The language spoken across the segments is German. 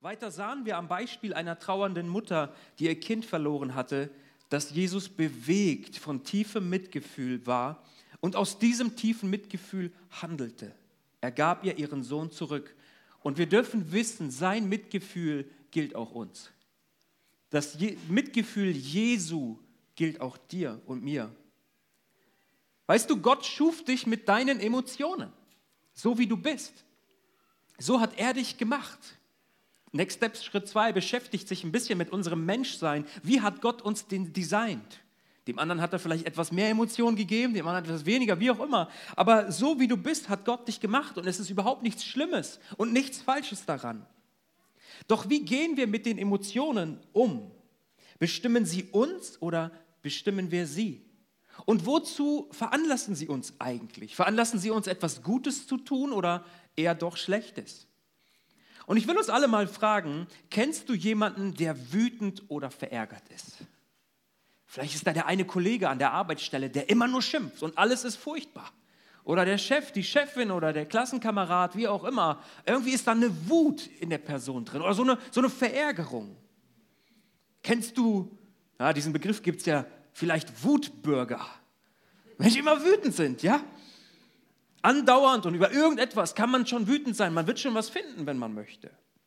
Weiter sahen wir am Beispiel einer trauernden Mutter, die ihr Kind verloren hatte, dass Jesus bewegt von tiefem Mitgefühl war und aus diesem tiefen Mitgefühl handelte. Er gab ihr ihren Sohn zurück. Und wir dürfen wissen, sein Mitgefühl gilt auch uns. Das Mitgefühl Jesu gilt auch dir und mir. Weißt du, Gott schuf dich mit deinen Emotionen, so wie du bist. So hat er dich gemacht. Next Steps, Schritt 2, beschäftigt sich ein bisschen mit unserem Menschsein. Wie hat Gott uns den designt? Dem anderen hat er vielleicht etwas mehr Emotionen gegeben, dem anderen etwas weniger, wie auch immer. Aber so wie du bist, hat Gott dich gemacht und es ist überhaupt nichts Schlimmes und nichts Falsches daran. Doch wie gehen wir mit den Emotionen um? Bestimmen sie uns oder bestimmen wir sie? Und wozu veranlassen sie uns eigentlich? Veranlassen sie uns etwas Gutes zu tun oder eher doch Schlechtes? Und ich will uns alle mal fragen, kennst du jemanden, der wütend oder verärgert ist? Vielleicht ist da der eine Kollege an der Arbeitsstelle, der immer nur schimpft und alles ist furchtbar. Oder der Chef, die Chefin oder der Klassenkamerad, wie auch immer. Irgendwie ist da eine Wut in der Person drin oder so eine Verärgerung. Kennst du, ja, diesen Begriff gibt es ja, vielleicht Wutbürger. Menschen immer wütend sind, ja? Andauernd und über irgendetwas kann man schon wütend sein. Man wird schon was finden, wenn man möchte.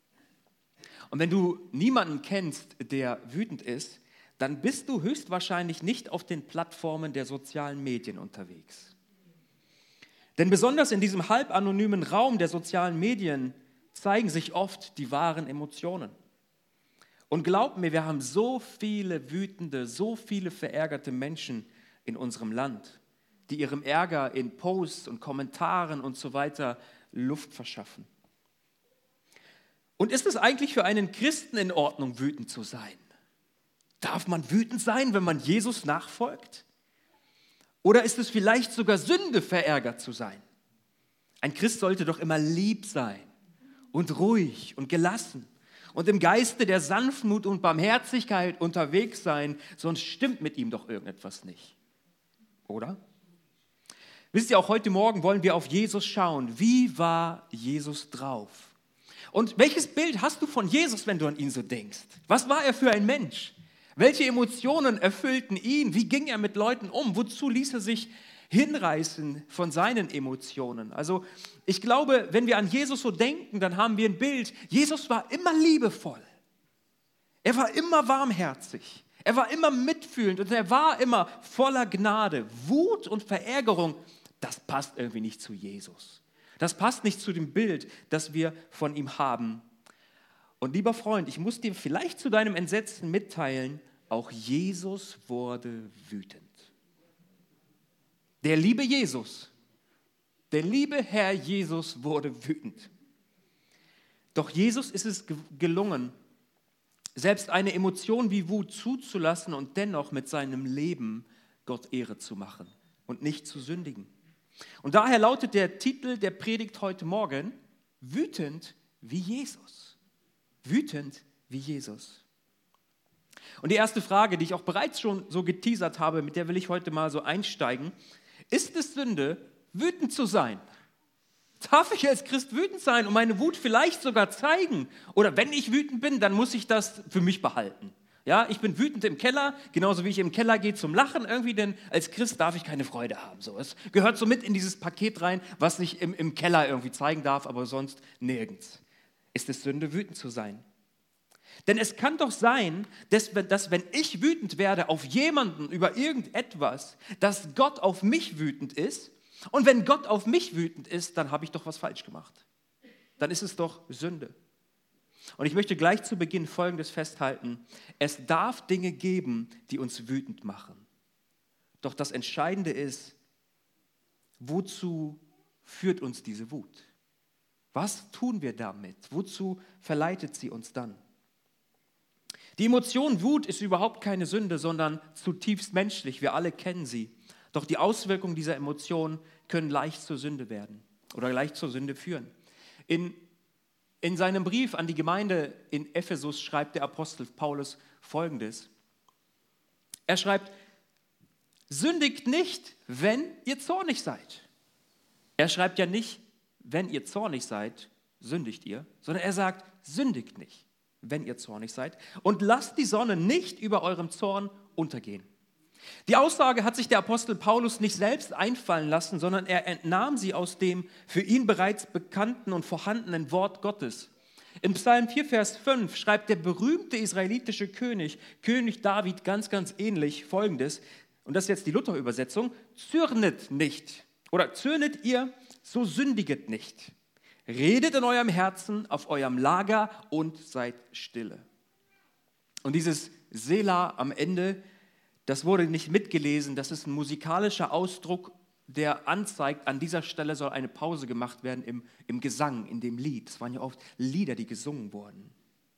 Und wenn du niemanden kennst, der wütend ist, dann bist du höchstwahrscheinlich nicht auf den Plattformen der sozialen Medien unterwegs. Denn besonders in diesem halbanonymen Raum der sozialen Medien zeigen sich oft die wahren Emotionen. Und glaub mir, wir haben so viele wütende, so viele verärgerte Menschen in unserem Land, die ihrem Ärger in Posts und Kommentaren und so weiter Luft verschaffen. Und ist es eigentlich für einen Christen in Ordnung, wütend zu sein? Darf man wütend sein, wenn man Jesus nachfolgt? Oder ist es vielleicht sogar Sünde, verärgert zu sein? Ein Christ sollte doch immer lieb sein und ruhig und gelassen und im Geiste der Sanftmut und Barmherzigkeit unterwegs sein, sonst stimmt mit ihm doch irgendetwas nicht. Oder? Wisst ihr, auch heute Morgen wollen wir auf Jesus schauen. Wie war Jesus drauf? Und welches Bild hast du von Jesus, wenn du an ihn so denkst? Was war er für ein Mensch? Welche Emotionen erfüllten ihn? Wie ging er mit Leuten um? Wozu ließ er sich hinreißen von seinen Emotionen? Also ich glaube, wenn wir an Jesus so denken, dann haben wir ein Bild. Jesus war immer liebevoll. Er war immer warmherzig. Er war immer mitfühlend und er war immer voller Gnade. Wut und Verärgerung, das passt irgendwie nicht zu Jesus. Das passt nicht zu dem Bild, das wir von ihm haben. Und lieber Freund, ich muss dir vielleicht zu deinem Entsetzen mitteilen, auch Jesus wurde wütend. Der liebe Jesus, der liebe Herr Jesus wurde wütend. Doch Jesus ist es gelungen, selbst eine Emotion wie Wut zuzulassen und dennoch mit seinem Leben Gott Ehre zu machen und nicht zu sündigen. Und daher lautet der Titel der Predigt heute Morgen, wütend wie Jesus. Wütend wie Jesus. Und die erste Frage, die ich auch bereits schon so geteasert habe, mit der will ich heute mal so einsteigen. Ist es Sünde, wütend zu sein? Darf ich als Christ wütend sein und meine Wut vielleicht sogar zeigen? Oder wenn ich wütend bin, dann muss ich das für mich behalten. Ja, ich bin wütend im Keller, genauso wie ich im Keller gehe zum Lachen irgendwie, denn als Christ darf ich keine Freude haben. So, es gehört so mit in dieses Paket rein, was ich im Keller irgendwie zeigen darf, aber sonst nirgends. Ist es Sünde, wütend zu sein? Denn es kann doch sein, dass wenn ich wütend werde auf jemanden über irgendetwas, dass Gott auf mich wütend ist. Und wenn Gott auf mich wütend ist, dann habe ich doch was falsch gemacht. Dann ist es doch Sünde. Und ich möchte gleich zu Beginn Folgendes festhalten. Es darf Dinge geben, die uns wütend machen. Doch das Entscheidende ist, wozu führt uns diese Wut? Was tun wir damit? Wozu verleitet sie uns dann? Die Emotion Wut ist überhaupt keine Sünde, sondern zutiefst menschlich. Wir alle kennen sie. Doch die Auswirkungen dieser Emotionen können leicht zur Sünde werden oder leicht zur Sünde führen. In seinem Brief an die Gemeinde in Ephesus schreibt der Apostel Paulus Folgendes. Er schreibt, sündigt nicht, wenn ihr zornig seid. Er schreibt ja nicht, wenn ihr zornig seid, sündigt ihr, sondern er sagt, sündigt nicht, wenn ihr zornig seid, und lasst die Sonne nicht über eurem Zorn untergehen. Die Aussage hat sich der Apostel Paulus nicht selbst einfallen lassen, sondern er entnahm sie aus dem für ihn bereits bekannten und vorhandenen Wort Gottes. In Psalm 4, Vers 5 schreibt der berühmte israelitische König David ganz ähnlich Folgendes, und das ist jetzt die Luther-Übersetzung: Zürnet nicht oder zürnet ihr, so sündiget nicht. Redet in eurem Herzen, auf eurem Lager und seid stille. Und dieses Selah am Ende, das wurde nicht mitgelesen, das ist ein musikalischer Ausdruck, der anzeigt, an dieser Stelle soll eine Pause gemacht werden im Gesang, in dem Lied. Es waren ja oft Lieder, die gesungen wurden.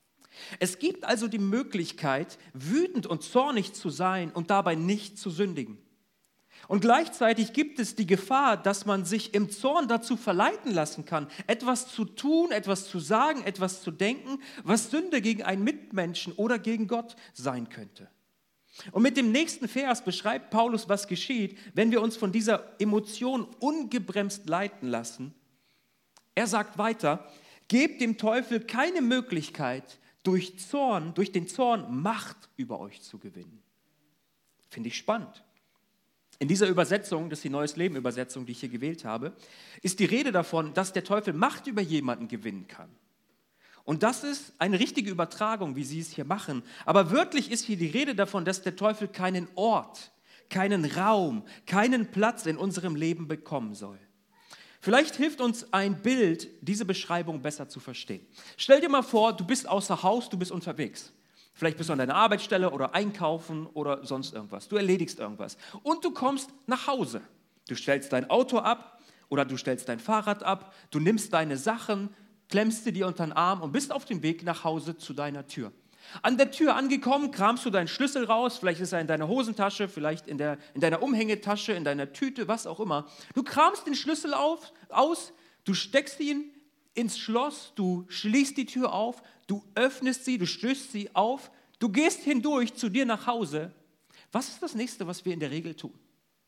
Es gibt also die Möglichkeit, wütend und zornig zu sein und dabei nicht zu sündigen. Und gleichzeitig gibt es die Gefahr, dass man sich im Zorn dazu verleiten lassen kann, etwas zu tun, etwas zu sagen, etwas zu denken, was Sünde gegen einen Mitmenschen oder gegen Gott sein könnte. Und mit dem nächsten Vers beschreibt Paulus, was geschieht, wenn wir uns von dieser Emotion ungebremst leiten lassen. Er sagt weiter: Gebt dem Teufel keine Möglichkeit, durch den Zorn Macht über euch zu gewinnen. Finde ich spannend. In dieser Übersetzung, das ist die Neues Leben Übersetzung, die ich hier gewählt habe, ist die Rede davon, dass der Teufel Macht über jemanden gewinnen kann. Und das ist eine richtige Übertragung, wie sie es hier machen. Aber wörtlich ist hier die Rede davon, dass der Teufel keinen Ort, keinen Raum, keinen Platz in unserem Leben bekommen soll. Vielleicht hilft uns ein Bild, diese Beschreibung besser zu verstehen. Stell dir mal vor, du bist außer Haus, du bist unterwegs. Vielleicht bist du an deiner Arbeitsstelle oder einkaufen oder sonst irgendwas. Du erledigst irgendwas. Und du kommst nach Hause. Du stellst dein Auto ab oder du stellst dein Fahrrad ab. Du nimmst deine Sachen, klemmst sie dir unter den Arm und bist auf dem Weg nach Hause zu deiner Tür. An der Tür angekommen, kramst du deinen Schlüssel raus, vielleicht ist er in deiner Hosentasche, vielleicht in deiner Umhängetasche, in deiner Tüte, was auch immer. Du kramst den Schlüssel aus, du steckst ihn ins Schloss, du schließt die Tür auf, du öffnest sie, du stößt sie auf, du gehst hindurch zu dir nach Hause. Was ist das Nächste, was wir in der Regel tun?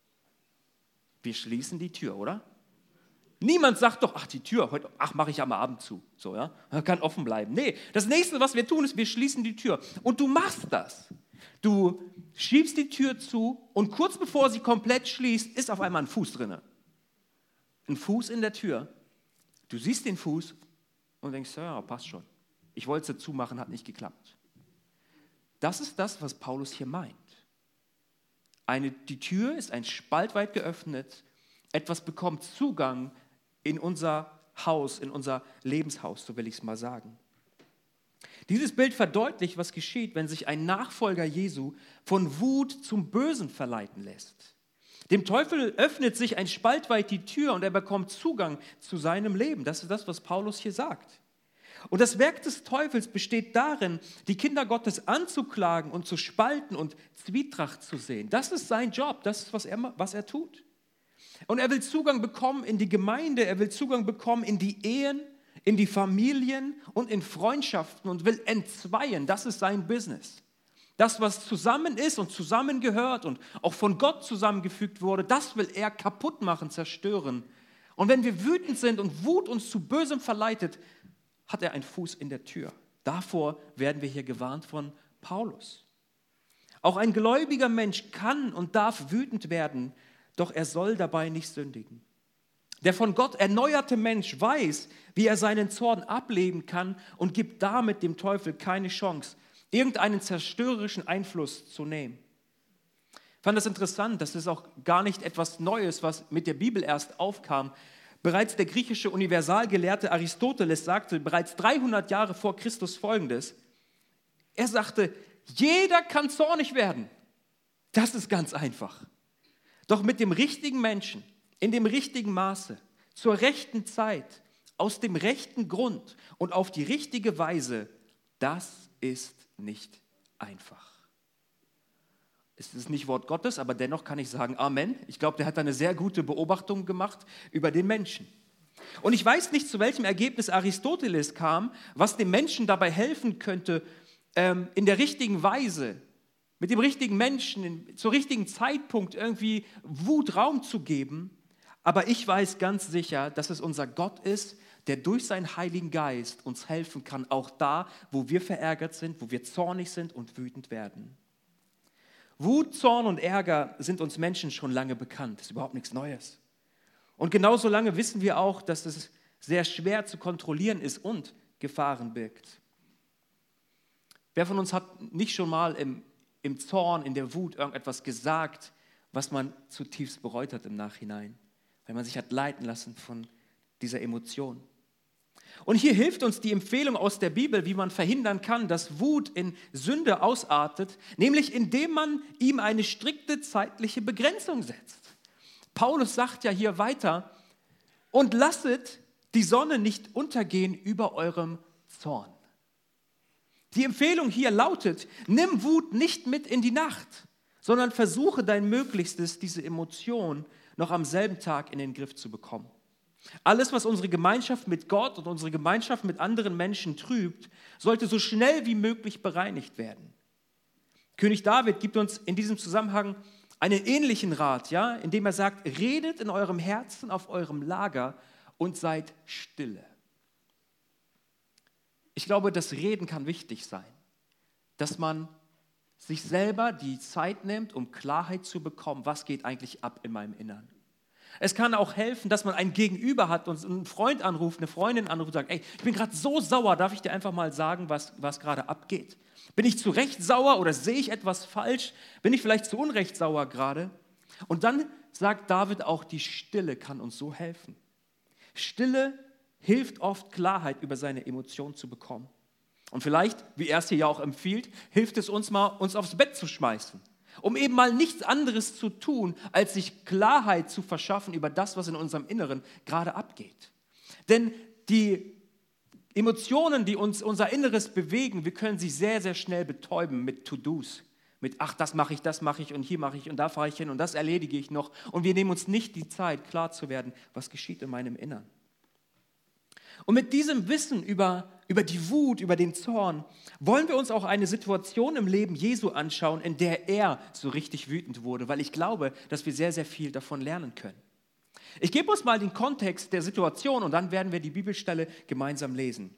Wir schließen die Tür, oder? Niemand sagt doch, die Tür, heute, mache ich am Abend zu. So, ja, kann offen bleiben. Nee, das Nächste, was wir tun, ist, wir schließen die Tür. Und du machst das. Du schiebst die Tür zu und kurz bevor sie komplett schließt, ist auf einmal ein Fuß drin. Ein Fuß in der Tür. Du siehst den Fuß und denkst, ja, passt schon. Ich wollte es zumachen, hat nicht geklappt. Das ist das, was Paulus hier meint. Die Tür ist ein Spalt weit geöffnet, etwas bekommt Zugang in unser Haus, in unser Lebenshaus, so will ich es mal sagen. Dieses Bild verdeutlicht, was geschieht, wenn sich ein Nachfolger Jesu von Wut zum Bösen verleiten lässt. Dem Teufel öffnet sich ein Spalt weit die Tür und er bekommt Zugang zu seinem Leben. Das ist das, was Paulus hier sagt. Und das Werk des Teufels besteht darin, die Kinder Gottes anzuklagen und zu spalten und Zwietracht zu sehen. Das ist sein Job, das ist, was er tut. Und er will Zugang bekommen in die Gemeinde, er will Zugang bekommen in die Ehen, in die Familien und in Freundschaften und will entzweien. Das ist sein Business. Das, was zusammen ist und zusammengehört und auch von Gott zusammengefügt wurde, das will er kaputt machen, zerstören. Und wenn wir wütend sind und Wut uns zu Bösem verleitet, hat er einen Fuß in der Tür. Davor werden wir hier gewarnt von Paulus. Auch ein gläubiger Mensch kann und darf wütend werden, doch er soll dabei nicht sündigen. Der von Gott erneuerte Mensch weiß, wie er seinen Zorn ablegen kann und gibt damit dem Teufel keine Chance, irgendeinen zerstörerischen Einfluss zu nehmen. Ich fand das interessant, das ist auch gar nicht etwas Neues, was mit der Bibel erst aufkam. Bereits der griechische Universalgelehrte Aristoteles sagte bereits 300 Jahre vor Christus Folgendes. Er sagte, jeder kann zornig werden. Das ist ganz einfach. Doch mit dem richtigen Menschen, in dem richtigen Maße, zur rechten Zeit, aus dem rechten Grund und auf die richtige Weise, das ist nicht einfach. Es ist nicht Wort Gottes, aber dennoch kann ich sagen Amen. Ich glaube, der hat eine sehr gute Beobachtung gemacht über den Menschen. Und ich weiß nicht, zu welchem Ergebnis Aristoteles kam, was dem Menschen dabei helfen könnte, in der richtigen Weise, mit dem richtigen Menschen, zur richtigen Zeitpunkt irgendwie Wut Raum zu geben. Aber ich weiß ganz sicher, dass es unser Gott ist, der durch seinen Heiligen Geist uns helfen kann, auch da, wo wir verärgert sind, wo wir zornig sind und wütend werden. Wut, Zorn und Ärger sind uns Menschen schon lange bekannt. Das ist überhaupt nichts Neues. Und genauso lange wissen wir auch, dass es sehr schwer zu kontrollieren ist und Gefahren birgt. Wer von uns hat nicht schon mal im Zorn, in der Wut irgendetwas gesagt, was man zutiefst bereut hat im Nachhinein, weil man sich hat leiten lassen von dieser Emotion? Und hier hilft uns die Empfehlung aus der Bibel, wie man verhindern kann, dass Wut in Sünde ausartet, nämlich indem man ihm eine strikte zeitliche Begrenzung setzt. Paulus sagt ja hier weiter, und lasset die Sonne nicht untergehen über eurem Zorn. Die Empfehlung hier lautet, nimm Wut nicht mit in die Nacht, sondern versuche dein Möglichstes, diese Emotion noch am selben Tag in den Griff zu bekommen. Alles, was unsere Gemeinschaft mit Gott und unsere Gemeinschaft mit anderen Menschen trübt, sollte so schnell wie möglich bereinigt werden. König David gibt uns in diesem Zusammenhang einen ähnlichen Rat, ja, indem er sagt, redet in eurem Herzen auf eurem Lager und seid stille. Ich glaube, das Reden kann wichtig sein, dass man sich selber die Zeit nimmt, um Klarheit zu bekommen, was geht eigentlich ab in meinem Innern. Es kann auch helfen, dass man ein Gegenüber hat und einen Freund anruft, eine Freundin anruft und sagt, ey, ich bin gerade so sauer, darf ich dir einfach mal sagen, was gerade abgeht? Bin ich zu Recht sauer oder sehe ich etwas falsch? Bin ich vielleicht zu Unrecht sauer gerade? Und dann sagt David auch, die Stille kann uns so helfen. Stille hilft oft, Klarheit über seine Emotionen zu bekommen. Und vielleicht, wie er es hier ja auch empfiehlt, hilft es uns mal, uns aufs Bett zu schmeißen, um eben mal nichts anderes zu tun, als sich Klarheit zu verschaffen über das, was in unserem Inneren gerade abgeht. Denn die Emotionen, die uns unser Inneres bewegen, wir können sie sehr, sehr schnell betäuben mit To-Dos. Mit, ach, das mache ich und hier mache ich und da fahre ich hin und das erledige ich noch. Und wir nehmen uns nicht die Zeit, klar zu werden, was geschieht in meinem Innern. Und mit diesem Wissen über die Wut, über den Zorn, wollen wir uns auch eine Situation im Leben Jesu anschauen, in der er so richtig wütend wurde, weil ich glaube, dass wir sehr, sehr viel davon lernen können. Ich gebe uns mal den Kontext der Situation und dann werden wir die Bibelstelle gemeinsam lesen.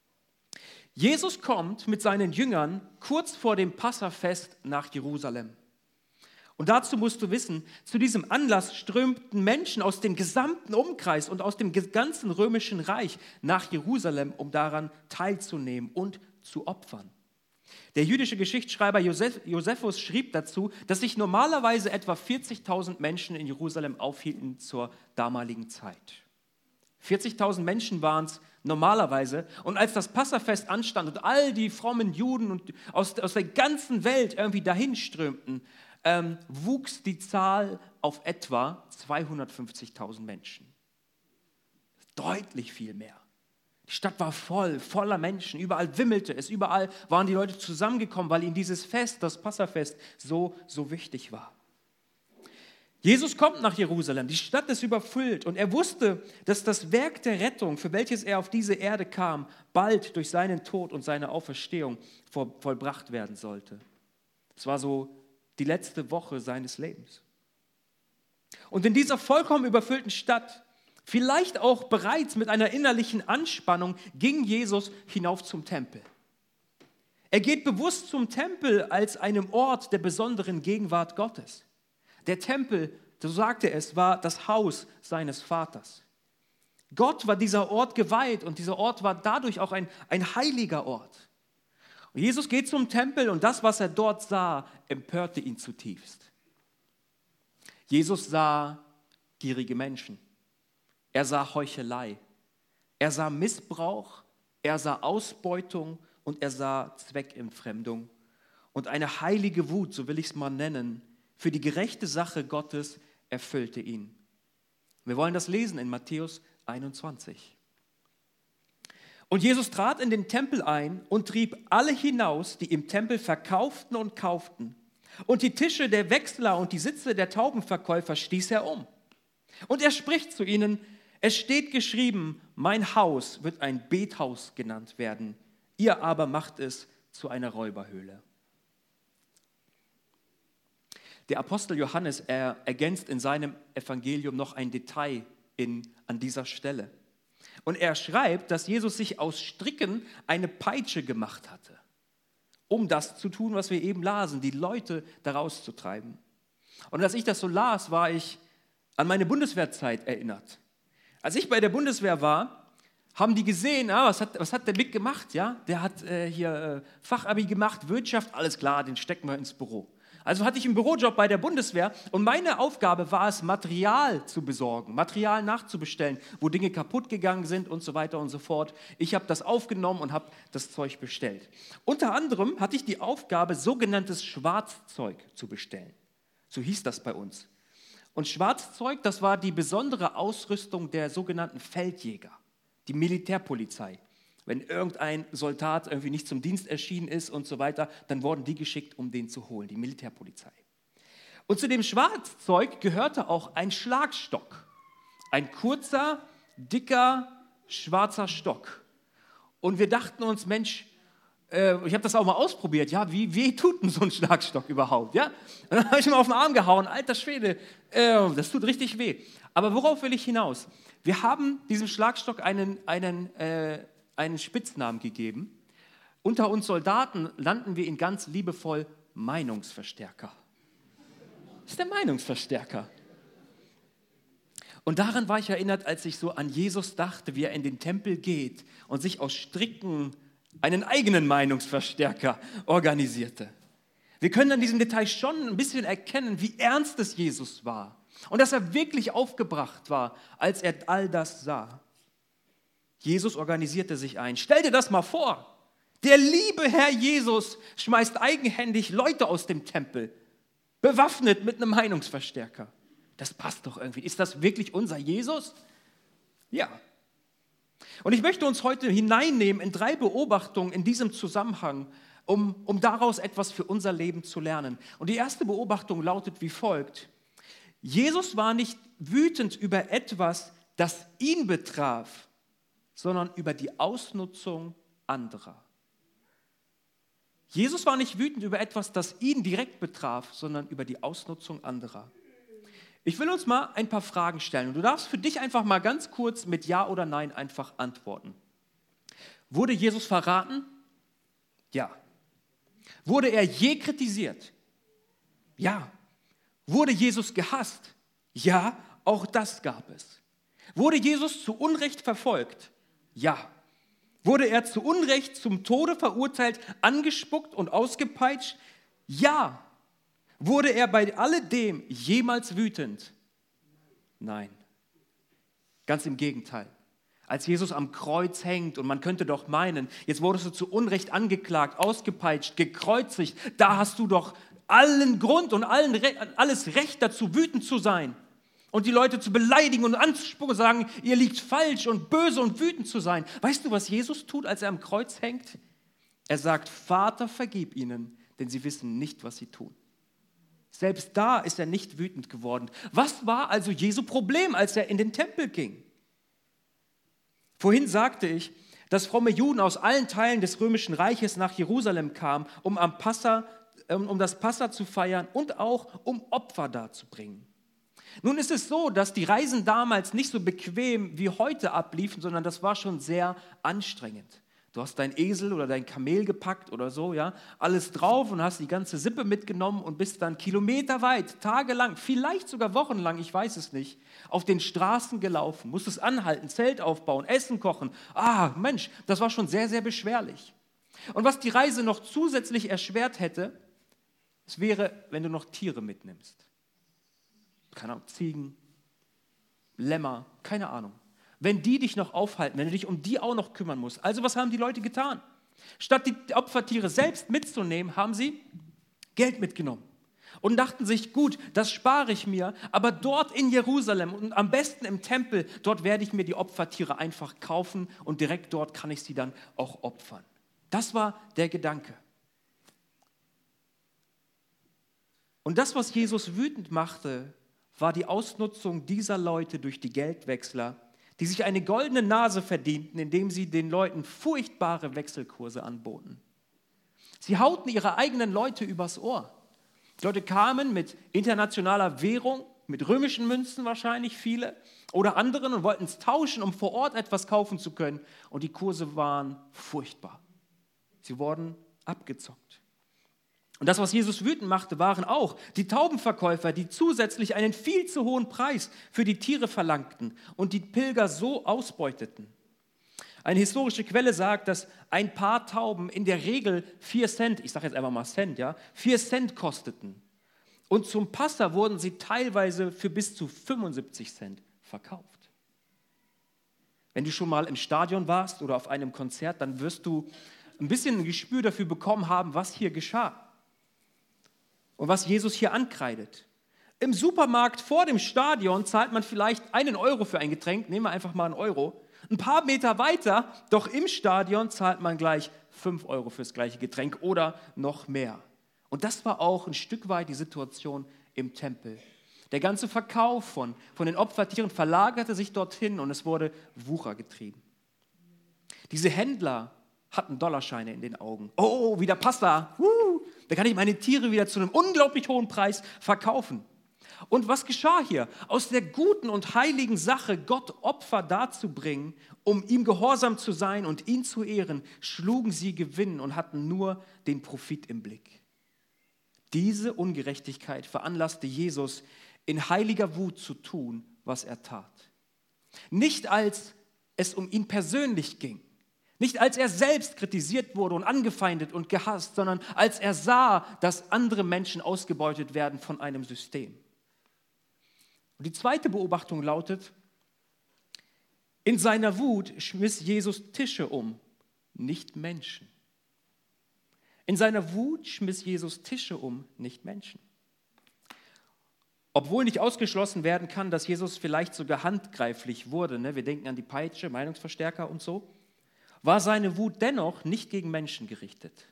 Jesus kommt mit seinen Jüngern kurz vor dem Passafest nach Jerusalem. Und dazu musst du wissen, zu diesem Anlass strömten Menschen aus dem gesamten Umkreis und aus dem ganzen römischen Reich nach Jerusalem, um daran teilzunehmen und zu opfern. Der jüdische Geschichtsschreiber Josephus schrieb dazu, dass sich normalerweise etwa 40.000 Menschen in Jerusalem aufhielten zur damaligen Zeit. 40.000 Menschen waren es normalerweise. Und als das Passafest anstand und all die frommen Juden und aus der ganzen Welt irgendwie dahin strömten, wuchs die Zahl auf etwa 250.000 Menschen. Deutlich viel mehr. Die Stadt war voller Menschen, überall wimmelte es, überall waren die Leute zusammengekommen, weil ihnen dieses Fest, das Passafest, so wichtig war. Jesus kommt nach Jerusalem, die Stadt ist überfüllt und er wusste, dass das Werk der Rettung, für welches er auf diese Erde kam, bald durch seinen Tod und seine Auferstehung vollbracht werden sollte. Es war so die letzte Woche seines Lebens. Und in dieser vollkommen überfüllten Stadt, vielleicht auch bereits mit einer innerlichen Anspannung, ging Jesus hinauf zum Tempel. Er geht bewusst zum Tempel als einem Ort der besonderen Gegenwart Gottes. Der Tempel, so sagte es, war das Haus seines Vaters. Gott war dieser Ort geweiht und dieser Ort war dadurch auch ein heiliger Ort. Und Jesus geht zum Tempel und das, was er dort sah, empörte ihn zutiefst. Jesus sah gierige Menschen. Er sah Heuchelei. Er sah Missbrauch. Er sah Ausbeutung und er sah Zweckentfremdung. Und eine heilige Wut, so will ich es mal nennen, für die gerechte Sache Gottes erfüllte ihn. Wir wollen das lesen in Matthäus 21. Und Jesus trat in den Tempel ein und trieb alle hinaus, die im Tempel verkauften und kauften. Und die Tische der Wechsler und die Sitze der Taubenverkäufer stieß er um. Und er spricht zu ihnen, es steht geschrieben, mein Haus wird ein Bethaus genannt werden, ihr aber macht es zu einer Räuberhöhle. Der Apostel Johannes ergänzt in seinem Evangelium noch ein Detail an dieser Stelle. Und er schreibt, dass Jesus sich aus Stricken eine Peitsche gemacht hatte, um das zu tun, was wir eben lasen, die Leute daraus zu treiben. Und als ich das so las, war ich an meine Bundeswehrzeit erinnert. Als ich bei der Bundeswehr war, haben die gesehen, was hat der Mick gemacht? Ja? Der hat hier Fachabi gemacht, Wirtschaft, alles klar, den stecken wir ins Büro. Also hatte ich einen Bürojob bei der Bundeswehr und meine Aufgabe war es, Material zu besorgen, Material nachzubestellen, wo Dinge kaputt gegangen sind und so weiter und so fort. Ich habe das aufgenommen und habe das Zeug bestellt. Unter anderem hatte ich die Aufgabe, sogenanntes Schwarzzeug zu bestellen. So hieß das bei uns. Und Schwarzzeug, das war die besondere Ausrüstung der sogenannten Feldjäger, die Militärpolizei. Wenn irgendein Soldat irgendwie nicht zum Dienst erschienen ist und so weiter, dann wurden die geschickt, um den zu holen, die Militärpolizei. Und zu dem Schwarzzeug gehörte auch ein Schlagstock. Ein kurzer, dicker, schwarzer Stock. Und wir dachten uns, Mensch, ich habe das auch mal ausprobiert, ja, wie tut denn so ein Schlagstock überhaupt? Ja? Und dann habe ich mir auf den Arm gehauen, alter Schwede, das tut richtig weh. Aber worauf will ich hinaus? Wir haben diesem Schlagstock einen Spitznamen gegeben. Unter uns Soldaten nannten wir ihn ganz liebevoll Meinungsverstärker. Das ist der Meinungsverstärker. Und daran war ich erinnert, als ich so an Jesus dachte, wie er in den Tempel geht und sich aus Stricken einen eigenen Meinungsverstärker organisierte. Wir können an diesem Detail schon ein bisschen erkennen, wie ernst es Jesus war und dass er wirklich aufgebracht war, als er all das sah. Jesus organisierte sich ein. Stell dir das mal vor. Der liebe Herr Jesus schmeißt eigenhändig Leute aus dem Tempel, bewaffnet mit einem Meinungsverstärker. Das passt doch irgendwie. Ist das wirklich unser Jesus? Ja. Und ich möchte uns heute hineinnehmen in 3 Beobachtungen in diesem Zusammenhang, um daraus etwas für unser Leben zu lernen. Und die erste Beobachtung lautet wie folgt. Jesus war nicht wütend über etwas, das ihn betraf, sondern über die Ausnutzung anderer. Jesus war nicht wütend über etwas, das ihn direkt betraf, sondern über die Ausnutzung anderer. Ich will uns mal ein paar Fragen stellen und du darfst für dich einfach mal ganz kurz mit Ja oder Nein einfach antworten. Wurde Jesus verraten? Ja. Wurde er je kritisiert? Ja. Wurde Jesus gehasst? Ja, auch das gab es. Wurde Jesus zu Unrecht verfolgt? Ja. Wurde er zu Unrecht zum Tode verurteilt, angespuckt und ausgepeitscht? Ja. Wurde er bei alledem jemals wütend? Nein. Ganz im Gegenteil. Als Jesus am Kreuz hängt und man könnte doch meinen, jetzt wurdest du zu Unrecht angeklagt, ausgepeitscht, gekreuzigt, da hast du doch allen Grund und alles Recht dazu, wütend zu sein und die Leute zu beleidigen und anzuspucken und sagen, ihr liegt falsch und böse und wütend zu sein. Weißt du, was Jesus tut, als er am Kreuz hängt? Er sagt, Vater, vergib ihnen, denn sie wissen nicht, was sie tun. Selbst da ist er nicht wütend geworden. Was war also Jesu Problem, als er in den Tempel ging? Vorhin sagte ich, dass fromme Juden aus allen Teilen des römischen Reiches nach Jerusalem kamen, um das Passa zu feiern und auch um Opfer darzubringen. Nun ist es so, dass die Reisen damals nicht so bequem wie heute abliefen, sondern das war schon sehr anstrengend. Du hast deinen Esel oder dein Kamel gepackt oder so, ja, alles drauf und hast die ganze Sippe mitgenommen und bist dann kilometerweit, tagelang, vielleicht sogar wochenlang, ich weiß es nicht, auf den Straßen gelaufen, musstest anhalten, Zelt aufbauen, Essen kochen. Mensch, das war schon sehr, sehr beschwerlich. Und was die Reise noch zusätzlich erschwert hätte, es wäre, wenn du noch Tiere mitnimmst. Keine Ahnung, Ziegen, Lämmer, keine Ahnung. Wenn die dich noch aufhalten, wenn du dich um die auch noch kümmern musst. Also was haben die Leute getan? Statt die Opfertiere selbst mitzunehmen, haben sie Geld mitgenommen und dachten sich, gut, das spare ich mir, aber dort in Jerusalem und am besten im Tempel, dort werde ich mir die Opfertiere einfach kaufen und direkt dort kann ich sie dann auch opfern. Das war der Gedanke. Und das, was Jesus wütend machte, war die Ausnutzung dieser Leute durch die Geldwechsler, die sich eine goldene Nase verdienten, indem sie den Leuten furchtbare Wechselkurse anboten. Sie hauten ihre eigenen Leute übers Ohr. Die Leute kamen mit internationaler Währung mit römischen Münzen wahrscheinlich viele, oder anderen und wollten es tauschen, um vor Ort etwas kaufen zu können. Und die Kurse waren furchtbar. Sie wurden abgezockt. Und das, was Jesus wütend machte, waren auch die Taubenverkäufer, die zusätzlich einen viel zu hohen Preis für die Tiere verlangten und die Pilger so ausbeuteten. Eine historische Quelle sagt, dass ein Paar Tauben in der Regel 4 Cent, ich sage jetzt einfach mal Cent, 4 Cent kosteten. Und zum Passa wurden sie teilweise für bis zu 75 Cent verkauft. Wenn du schon mal im Stadion warst oder auf einem Konzert, dann wirst du ein bisschen ein Gespür dafür bekommen haben, was hier geschah und was Jesus hier ankreidet. Im Supermarkt vor dem Stadion zahlt man vielleicht 1 Euro für ein Getränk, nehmen wir einfach mal 1 Euro. Ein paar Meter weiter, doch im Stadion, zahlt man gleich 5 Euro für das gleiche Getränk oder noch mehr. Und das war auch ein Stück weit die Situation im Tempel. Der ganze Verkauf von den Opfertieren verlagerte sich dorthin und es wurde Wucher getrieben. Diese Händler hatten Dollarscheine in den Augen. Oh, wieder Passa. Da kann ich meine Tiere wieder zu einem unglaublich hohen Preis verkaufen. Und was geschah hier? Aus der guten und heiligen Sache, Gott Opfer darzubringen, um ihm gehorsam zu sein und ihn zu ehren, schlugen sie Gewinn und hatten nur den Profit im Blick. Diese Ungerechtigkeit veranlasste Jesus, in heiliger Wut zu tun, was er tat. Nicht als es um ihn persönlich ging, nicht als er selbst kritisiert wurde und angefeindet und gehasst, sondern als er sah, dass andere Menschen ausgebeutet werden von einem System. Und die zweite Beobachtung lautet, in seiner Wut schmiss Jesus Tische um, nicht Menschen. In seiner Wut schmiss Jesus Tische um, nicht Menschen. Obwohl nicht ausgeschlossen werden kann, dass Jesus vielleicht sogar handgreiflich wurde, wir denken an die Peitsche, Meinungsverstärker und so, war seine Wut dennoch nicht gegen Menschen gerichtet,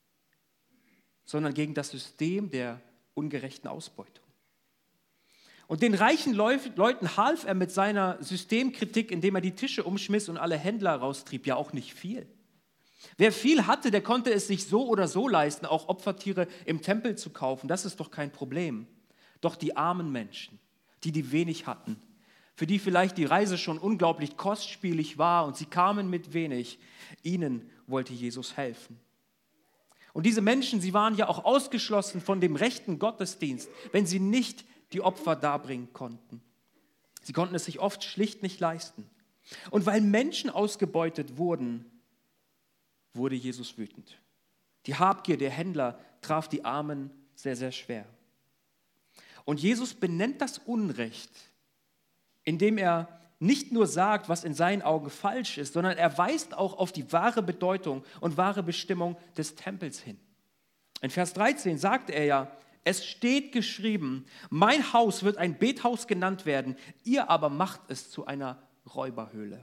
sondern gegen das System der ungerechten Ausbeutung. Und den reichen Leuten half er mit seiner Systemkritik, indem er die Tische umschmiss und alle Händler raustrieb, ja auch nicht viel. Wer viel hatte, der konnte es sich so oder so leisten, auch Opfertiere im Tempel zu kaufen. Das ist doch kein Problem. Doch die armen Menschen, die wenig hatten, für die vielleicht die Reise schon unglaublich kostspielig war und sie kamen mit wenig, ihnen wollte Jesus helfen. Und diese Menschen, sie waren ja auch ausgeschlossen von dem rechten Gottesdienst, wenn sie nicht die Opfer darbringen konnten. Sie konnten es sich oft schlicht nicht leisten. Und weil Menschen ausgebeutet wurden, wurde Jesus wütend. Die Habgier der Händler traf die Armen sehr, sehr schwer. Und Jesus benennt das Unrecht, indem er nicht nur sagt, was in seinen Augen falsch ist, sondern er weist auch auf die wahre Bedeutung und wahre Bestimmung des Tempels hin. In Vers 13 sagt er ja, es steht geschrieben, mein Haus wird ein Bethaus genannt werden, ihr aber macht es zu einer Räuberhöhle.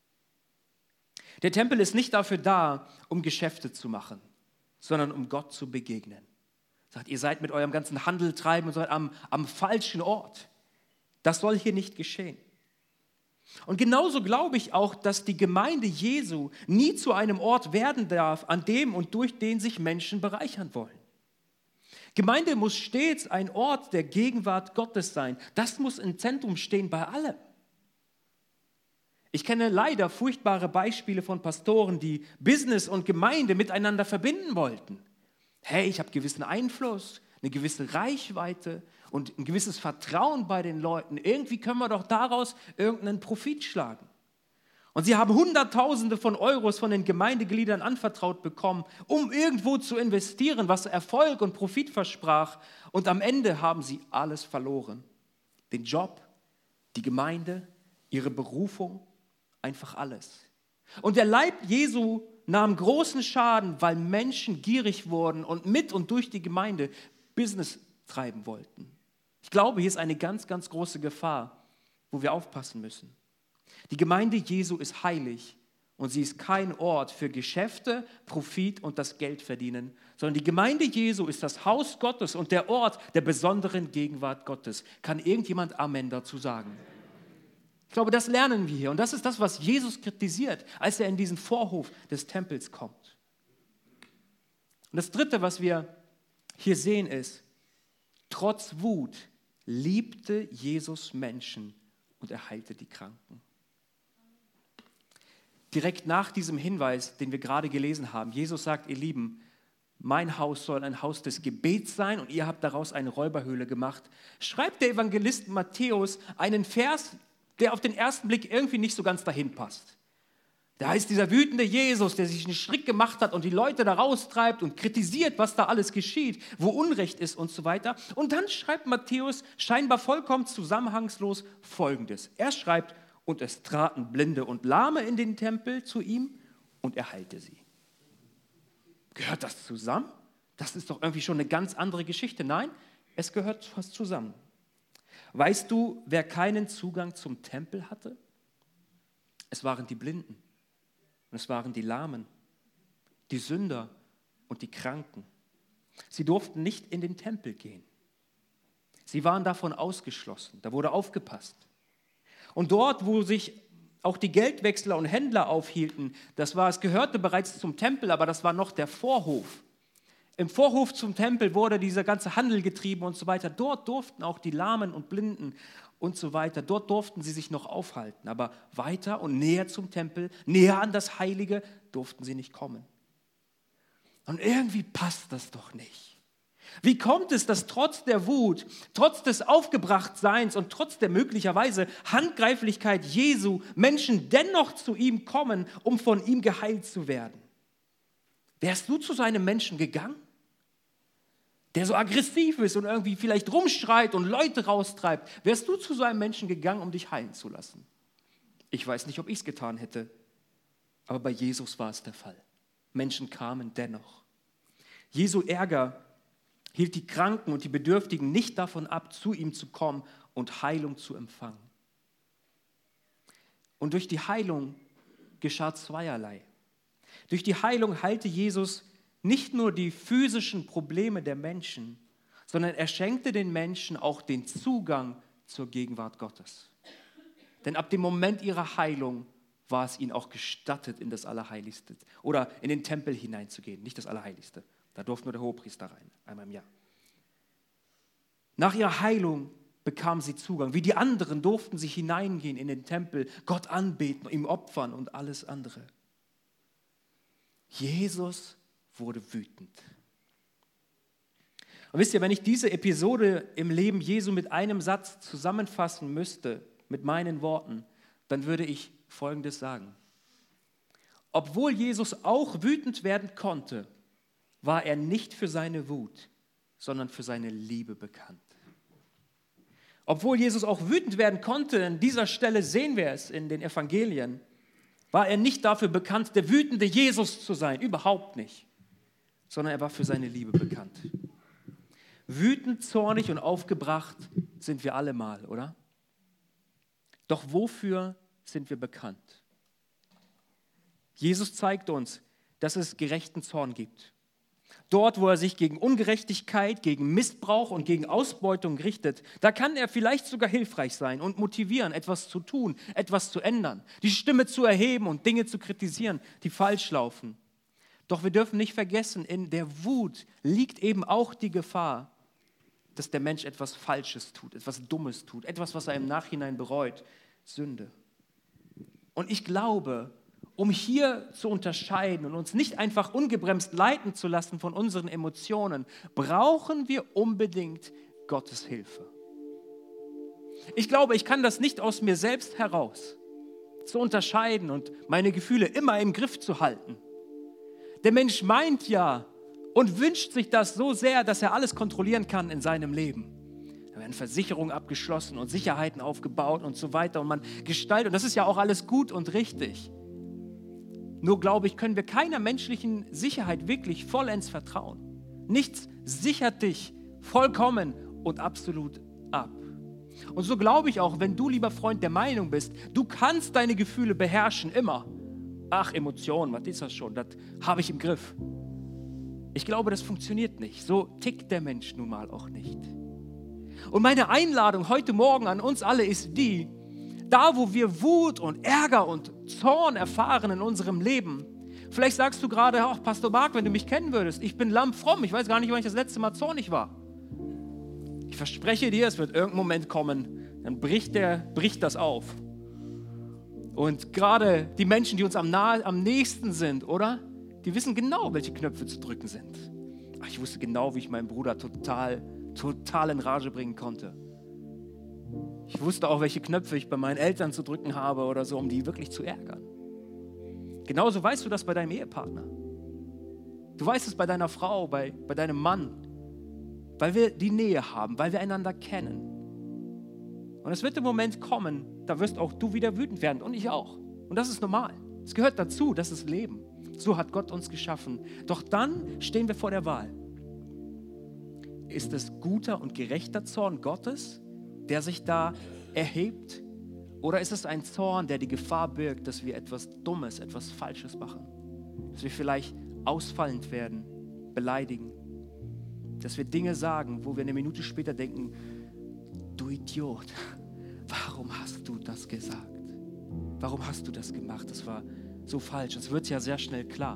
Der Tempel ist nicht dafür da, um Geschäfte zu machen, sondern um Gott zu begegnen. Sagt, ihr seid mit eurem ganzen Handel treiben und seid am falschen Ort. Das soll hier nicht geschehen. Und genauso glaube ich auch, dass die Gemeinde Jesu nie zu einem Ort werden darf, an dem und durch den sich Menschen bereichern wollen. Gemeinde muss stets ein Ort der Gegenwart Gottes sein. Das muss im Zentrum stehen bei allem. Ich kenne leider furchtbare Beispiele von Pastoren, die Business und Gemeinde miteinander verbinden wollten. Hey, ich habe gewissen Einfluss, eine gewisse Reichweite und ein gewisses Vertrauen bei den Leuten. Irgendwie können wir doch daraus irgendeinen Profit schlagen. Und sie haben Hunderttausende von Euros von den Gemeindegliedern anvertraut bekommen, um irgendwo zu investieren, was Erfolg und Profit versprach. Und am Ende haben sie alles verloren. Den Job, die Gemeinde, ihre Berufung, einfach alles. Und der Leib Jesu nahm großen Schaden, weil Menschen gierig wurden und mit und durch die Gemeinde Business treiben wollten. Ich glaube, hier ist eine ganz, ganz große Gefahr, wo wir aufpassen müssen. Die Gemeinde Jesu ist heilig und sie ist kein Ort für Geschäfte, Profit und das Geldverdienen, sondern die Gemeinde Jesu ist das Haus Gottes und der Ort der besonderen Gegenwart Gottes. Kann irgendjemand Amen dazu sagen? Ich glaube, das lernen wir hier und das ist das, was Jesus kritisiert, als er in diesen Vorhof des Tempels kommt. Und das Dritte, was wir hier sehen, ist, trotz Wut liebte Jesus Menschen und er heilte die Kranken. Direkt nach diesem Hinweis, den wir gerade gelesen haben, Jesus sagt, ihr Lieben, mein Haus soll ein Haus des Gebets sein und ihr habt daraus eine Räuberhöhle gemacht. Schreibt der Evangelist Matthäus einen Vers, der auf den ersten Blick irgendwie nicht so ganz dahin passt. Da heißt dieser wütende Jesus, der sich einen Strick gemacht hat und die Leute da raustreibt und kritisiert, was da alles geschieht, wo Unrecht ist und so weiter. Und dann schreibt Matthäus scheinbar vollkommen zusammenhangslos Folgendes. Er schreibt, und es traten Blinde und Lahme in den Tempel zu ihm und er heilte sie. Gehört das zusammen? Das ist doch irgendwie schon eine ganz andere Geschichte. Nein, es gehört fast zusammen. Weißt du, wer keinen Zugang zum Tempel hatte? Es waren die Blinden. Und es waren die Lahmen, die Sünder und die Kranken. Sie durften nicht in den Tempel gehen. Sie waren davon ausgeschlossen. Da wurde aufgepasst. Und dort, wo sich auch die Geldwechsler und Händler aufhielten, es gehörte bereits zum Tempel, aber das war noch der Vorhof. Im Vorhof zum Tempel wurde dieser ganze Handel getrieben und so weiter. Dort durften auch die Lahmen und Blinden und so weiter, dort durften sie sich noch aufhalten. Aber weiter und näher zum Tempel, näher an das Heilige, durften sie nicht kommen. Und irgendwie passt das doch nicht. Wie kommt es, dass trotz der Wut, trotz des Aufgebrachtseins und trotz der möglicherweise Handgreiflichkeit Jesu Menschen dennoch zu ihm kommen, um von ihm geheilt zu werden? Wärst du zu seinem Menschen gegangen, der so aggressiv ist und irgendwie vielleicht rumschreit und Leute raustreibt? Wärst du zu so einem Menschen gegangen, um dich heilen zu lassen? Ich weiß nicht, ob ich es getan hätte, aber bei Jesus war es der Fall. Menschen kamen dennoch. Jesu Ärger hielt die Kranken und die Bedürftigen nicht davon ab, zu ihm zu kommen und Heilung zu empfangen. Und durch die Heilung geschah zweierlei. Durch die Heilung heilte Jesus nicht nur die physischen Probleme der Menschen, sondern er schenkte den Menschen auch den Zugang zur Gegenwart Gottes. Denn ab dem Moment ihrer Heilung war es ihnen auch gestattet, in das Allerheiligste oder in den Tempel hineinzugehen, nicht das Allerheiligste. Da durfte nur der Hohepriester rein, einmal im Jahr. Nach ihrer Heilung bekamen sie Zugang. Wie die anderen durften sie hineingehen in den Tempel, Gott anbeten, ihm opfern und alles andere. Jesus wurde wütend. Und wisst ihr, wenn ich diese Episode im Leben Jesu mit einem Satz zusammenfassen müsste, mit meinen Worten, dann würde ich Folgendes sagen. Obwohl Jesus auch wütend werden konnte, war er nicht für seine Wut, sondern für seine Liebe bekannt. Obwohl Jesus auch wütend werden konnte, an dieser Stelle sehen wir es in den Evangelien, war er nicht dafür bekannt, der wütende Jesus zu sein, überhaupt nicht, sondern er war für seine Liebe bekannt. Wütend, zornig und aufgebracht sind wir alle mal, oder? Doch wofür sind wir bekannt? Jesus zeigt uns, dass es gerechten Zorn gibt. Dort, wo er sich gegen Ungerechtigkeit, gegen Missbrauch und gegen Ausbeutung richtet, da kann er vielleicht sogar hilfreich sein und motivieren, etwas zu tun, etwas zu ändern, die Stimme zu erheben und Dinge zu kritisieren, die falsch laufen. Doch wir dürfen nicht vergessen, in der Wut liegt eben auch die Gefahr, dass der Mensch etwas Falsches tut, etwas Dummes tut, etwas, was er im Nachhinein bereut, Sünde. Und ich glaube, um hier zu unterscheiden und uns nicht einfach ungebremst leiten zu lassen von unseren Emotionen, brauchen wir unbedingt Gottes Hilfe. Ich glaube, ich kann das nicht aus mir selbst heraus zu unterscheiden und meine Gefühle immer im Griff zu halten. Der Mensch meint ja und wünscht sich das so sehr, dass er alles kontrollieren kann in seinem Leben. Da werden Versicherungen abgeschlossen und Sicherheiten aufgebaut und so weiter und man gestaltet. Und das ist ja auch alles gut und richtig. Nur, glaube ich, können wir keiner menschlichen Sicherheit wirklich vollends vertrauen. Nichts sichert dich vollkommen und absolut ab. Und so glaube ich auch, wenn du, lieber Freund, der Meinung bist, du kannst deine Gefühle beherrschen, immer. Ach, Emotionen, was ist das schon? Das habe ich im Griff. Ich glaube, das funktioniert nicht. So tickt der Mensch nun mal auch nicht. Und meine Einladung heute Morgen an uns alle ist die, da wo wir Wut und Ärger und Zorn erfahren in unserem Leben, vielleicht sagst du gerade, ach Pastor Marc, wenn du mich kennen würdest, ich bin lammfromm, ich weiß gar nicht, wann ich das letzte Mal zornig war. verspreche dir, es wird irgendein Moment kommen, dann bricht das auf. Und gerade die Menschen, die uns am nächsten sind, oder? Die wissen genau, welche Knöpfe zu drücken sind. Ach, ich wusste genau, wie ich meinen Bruder total in Rage bringen konnte. Ich wusste auch, welche Knöpfe ich bei meinen Eltern zu drücken habe oder so, um die wirklich zu ärgern. Genauso weißt du das bei deinem Ehepartner. Du weißt es bei deiner Frau, bei deinem Mann, weil wir die Nähe haben, weil wir einander kennen. Und es wird der Moment kommen, da wirst auch du wieder wütend werden und ich auch. Und das ist normal. Es gehört dazu, das ist Leben. So hat Gott uns geschaffen. Doch dann stehen wir vor der Wahl. Ist es guter und gerechter Zorn Gottes, der sich da erhebt? Oder ist es ein Zorn, der die Gefahr birgt, dass wir etwas Dummes, etwas Falsches machen? Dass wir vielleicht ausfallend werden, beleidigen. Dass wir Dinge sagen, wo wir eine Minute später denken, du Idiot, warum hast du das gesagt? Warum hast du das gemacht? Das war so falsch. Das wird ja sehr schnell klar.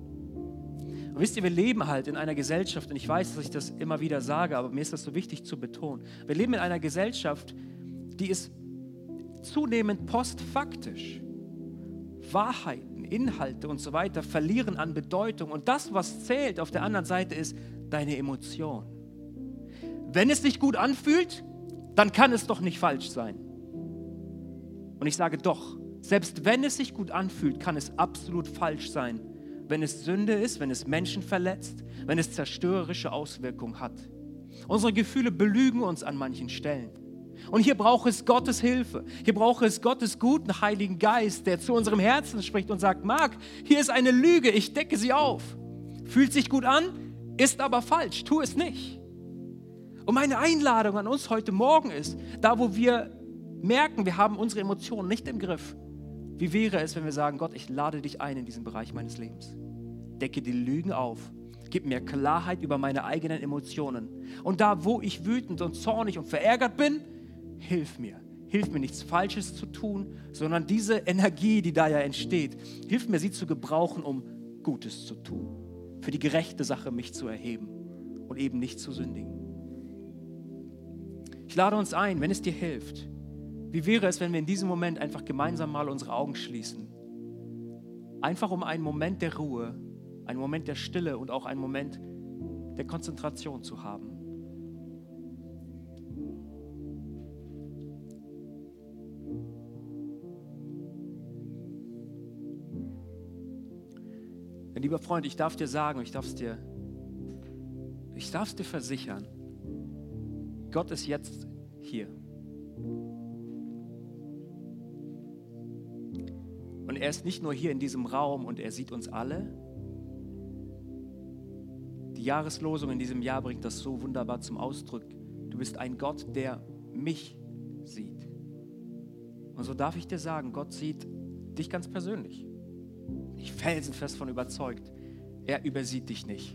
Und wisst ihr, wir leben halt in einer Gesellschaft, und ich weiß, dass ich das immer wieder sage, aber mir ist das so wichtig zu betonen. Wir leben in einer Gesellschaft, die ist zunehmend postfaktisch. Wahrheiten, Inhalte und so weiter verlieren an Bedeutung. Und das, was zählt auf der anderen Seite, ist deine Emotion. Wenn es sich gut anfühlt, dann kann es doch nicht falsch sein. Und ich sage doch, selbst wenn es sich gut anfühlt, kann es absolut falsch sein, wenn es Sünde ist, wenn es Menschen verletzt, wenn es zerstörerische Auswirkungen hat. Unsere Gefühle belügen uns an manchen Stellen. Und hier braucht es Gottes Hilfe. Hier braucht es Gottes guten Heiligen Geist, der zu unserem Herzen spricht und sagt, Marc, hier ist eine Lüge, ich decke sie auf. Fühlt sich gut an, ist aber falsch, tu es nicht. Und meine Einladung an uns heute Morgen ist, da wo wir merken, wir haben unsere Emotionen nicht im Griff, wie wäre es, wenn wir sagen, Gott, ich lade dich ein in diesen Bereich meines Lebens. Decke die Lügen auf. Gib mir Klarheit über meine eigenen Emotionen. Und da, wo ich wütend und zornig und verärgert bin, hilf mir. Hilf mir, nichts Falsches zu tun, sondern diese Energie, die da ja entsteht, hilf mir, sie zu gebrauchen, um Gutes zu tun. Für die gerechte Sache mich zu erheben und eben nicht zu sündigen. Ich lade uns ein, wenn es dir hilft, wie wäre es, wenn wir in diesem Moment einfach gemeinsam mal unsere Augen schließen? Einfach um einen Moment der Ruhe, einen Moment der Stille und auch einen Moment der Konzentration zu haben. Mein lieber Freund, ich darf dir sagen, ich darf es dir versichern, Gott ist jetzt hier. Und er ist nicht nur hier in diesem Raum und er sieht uns alle. Die Jahreslosung in diesem Jahr bringt das so wunderbar zum Ausdruck. Du bist ein Gott, der mich sieht. Und so darf ich dir sagen, Gott sieht dich ganz persönlich. Ich bin felsenfest davon überzeugt, er übersieht dich nicht.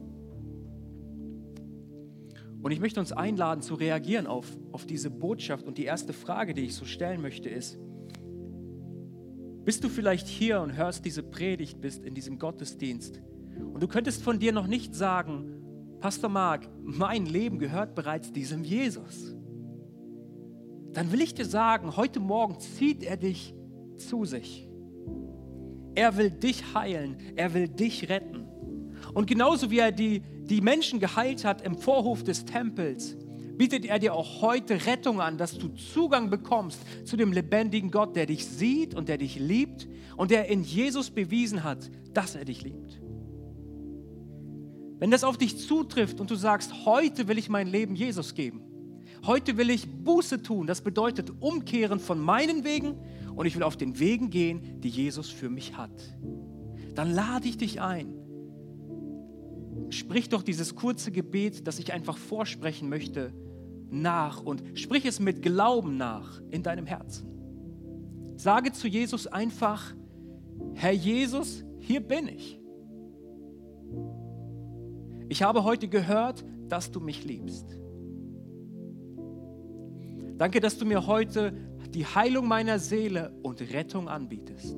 Und ich möchte uns einladen, zu reagieren auf diese Botschaft. Und die erste Frage, die ich so stellen möchte, ist, bist du vielleicht hier und hörst diese Predigt, bist in diesem Gottesdienst und du könntest von dir noch nicht sagen, Pastor Marc, mein Leben gehört bereits diesem Jesus. Dann will ich dir sagen, heute Morgen zieht er dich zu sich. Er will dich heilen, er will dich retten. Und genauso wie er die Menschen geheilt hat im Vorhof des Tempels, bietet er dir auch heute Rettung an, dass du Zugang bekommst zu dem lebendigen Gott, der dich sieht und der dich liebt und der in Jesus bewiesen hat, dass er dich liebt. Wenn das auf dich zutrifft und du sagst, heute will ich mein Leben Jesus geben, heute will ich Buße tun, das bedeutet umkehren von meinen Wegen und ich will auf den Wegen gehen, die Jesus für mich hat, dann lade ich dich ein. Sprich doch dieses kurze Gebet, das ich einfach vorsprechen möchte, nach und sprich es mit Glauben nach in deinem Herzen. Sage zu Jesus einfach, Herr Jesus, hier bin ich. Ich habe heute gehört, dass du mich liebst. Danke, dass du mir heute die Heilung meiner Seele und Rettung anbietest.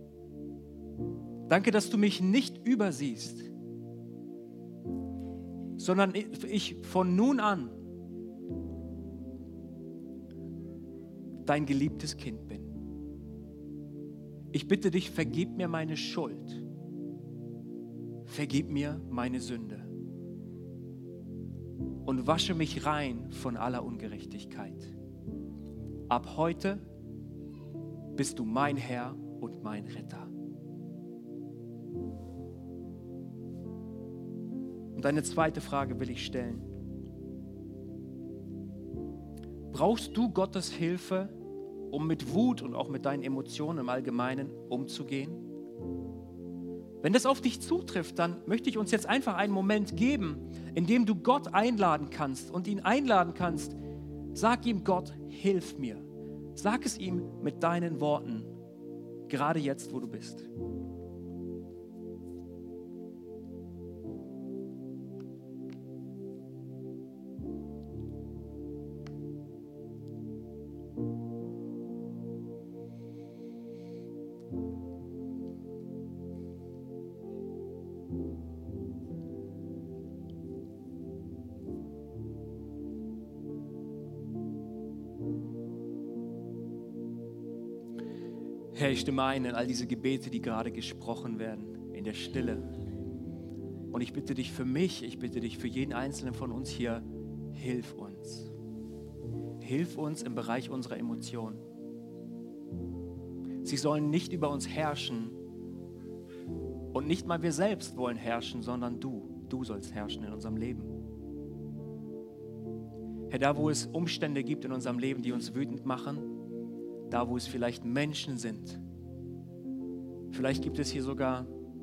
Danke, dass du mich nicht übersiehst. sondern ich von nun an dein geliebtes Kind bin. Ich bitte dich, vergib mir meine Schuld. Vergib mir meine Sünde. Und wasche mich rein von aller Ungerechtigkeit. Ab heute bist du mein Herr und mein Retter. Und eine zweite Frage will ich stellen. Brauchst du Gottes Hilfe, um mit Wut und auch mit deinen Emotionen im Allgemeinen umzugehen? Wenn das auf dich zutrifft, dann möchte ich uns jetzt einfach einen Moment geben, in dem du Gott einladen kannst und ihn einladen kannst. Sag ihm, Gott, hilf mir. Sag es ihm mit deinen Worten, gerade jetzt, wo du bist. Herr, ich stimme ein in all diese Gebete, die gerade gesprochen werden, in der Stille. Und ich bitte dich für mich, ich bitte dich für jeden Einzelnen von uns hier, hilf uns. Hilf uns im Bereich unserer Emotionen. Sie sollen nicht über uns herrschen und nicht mal wir selbst wollen herrschen, sondern du sollst herrschen in unserem Leben. Herr, da wo es Umstände gibt in unserem Leben, die uns wütend machen, da wo es vielleicht Menschen sind, vielleicht gibt es hier sogar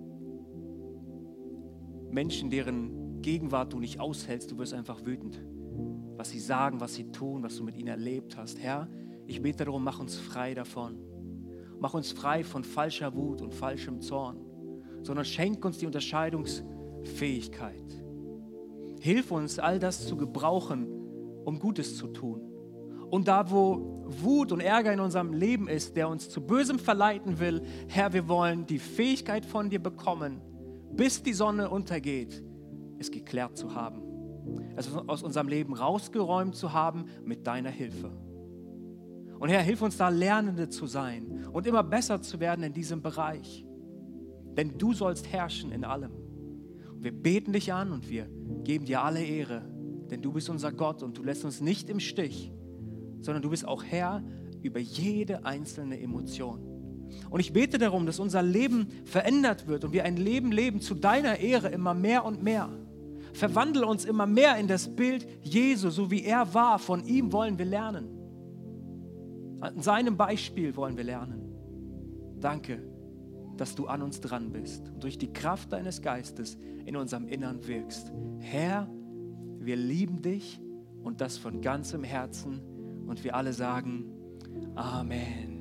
Menschen, deren Gegenwart du nicht aushältst, du wirst einfach wütend. Was sie sagen, was sie tun, was du mit ihnen erlebt hast. Herr, ich bete darum, mach uns frei davon. Mach uns frei von falscher Wut und falschem Zorn, sondern schenk uns die Unterscheidungsfähigkeit. Hilf uns, all das zu gebrauchen, um Gutes zu tun. Und da, wo Wut und Ärger in unserem Leben ist, der uns zu Bösem verleiten will, Herr, wir wollen die Fähigkeit von dir bekommen, bis die Sonne untergeht, es geklärt zu haben. Es aus unserem Leben rausgeräumt zu haben mit deiner Hilfe. Und Herr, hilf uns da, Lernende zu sein und immer besser zu werden in diesem Bereich. Denn du sollst herrschen in allem. Und wir beten dich an und wir geben dir alle Ehre, denn du bist unser Gott und du lässt uns nicht im Stich, sondern du bist auch Herr über jede einzelne Emotion. Und ich bete darum, dass unser Leben verändert wird und wir ein Leben leben zu deiner Ehre immer mehr und mehr. Verwandle uns immer mehr in das Bild Jesu, so wie er war. Von ihm wollen wir lernen. An seinem Beispiel wollen wir lernen. Danke, dass du an uns dran bist und durch die Kraft deines Geistes in unserem Innern wirkst. Herr, wir lieben dich und das von ganzem Herzen. Und wir alle sagen Amen.